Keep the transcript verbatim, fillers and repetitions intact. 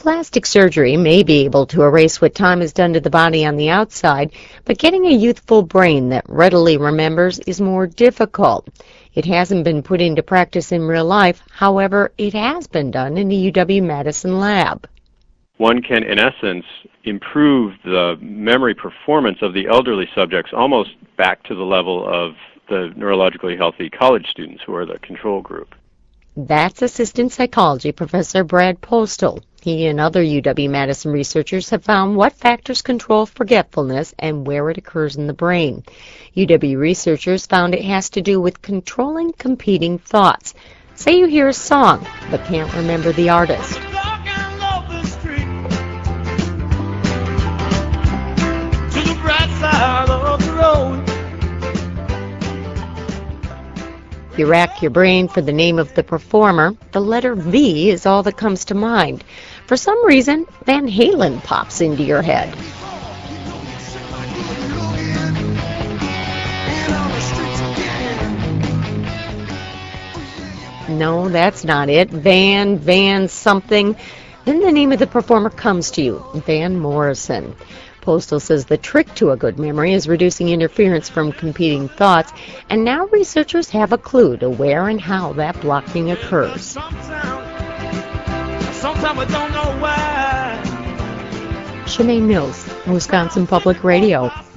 Plastic surgery may be able to erase what time has done to the body on the outside, but getting a youthful brain that readily remembers is more difficult. It hasn't been put into practice in real life. However, it has been done in the U W-Madison lab. One can, in essence, improve the memory performance of the elderly subjects almost back to the level of the neurologically healthy college students who are the control group. That's Assistant Psychology Professor Brad Postal. He and other U W-Madison researchers have found what factors control forgetfulness and where it occurs in the brain. U W researchers found it has to do with controlling competing thoughts. Say you hear a song, but can't remember the artist. You rack your brain for the name of the performer. The letter V is all that comes to mind. For some reason, Van Halen pops into your head. No, that's not it. Van, Van something. Then the name of the performer comes to you, Van Morrison. Postal says the trick to a good memory is reducing interference from competing thoughts, and now researchers have a clue to where and how that blocking occurs. Sometimes, sometimes I don't know why. Shanae Mills, Wisconsin Public Radio.